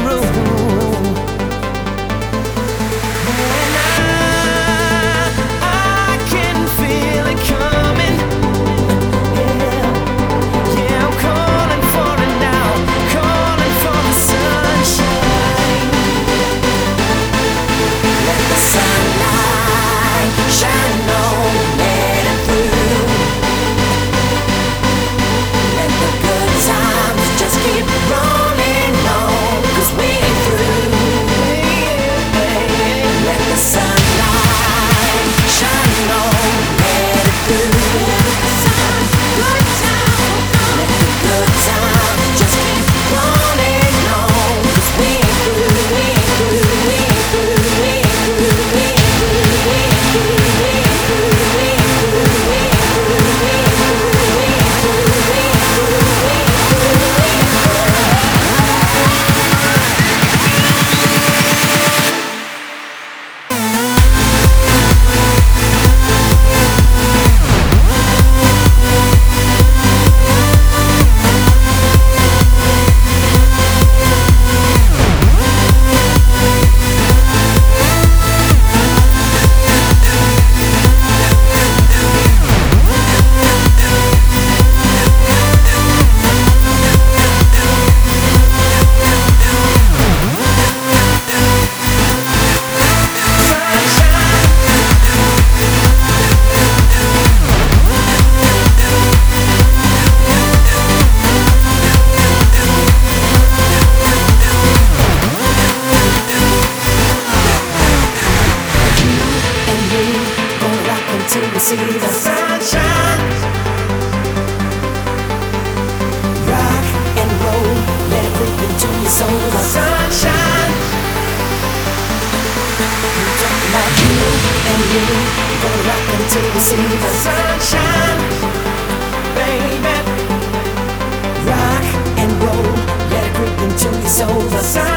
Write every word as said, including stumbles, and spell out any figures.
room. And I, I can feel it coming. Yeah, yeah, I'm calling for it now, calling for the sunshine. Let the sunlight shine on, let it through. Let the good times just keep rolling on, 'cause we ain't through. Let the sunlight shine on, let it through. Let the good times just keep rolling on, 'cause we ain't through, we ain't through, we ain't through, we ain't through, we ain't through, we ain't through, we ain't through, we ain't through, we ain't through, we ain't through, we ain't through, we ain't through, we ain't till we see the sunshine. Rock and roll, let it creep into your soul. The sunshine. Like you and me, gonna rock until we see the sunshine, baby. Rock and roll, let it creep into your soul. The sunshine.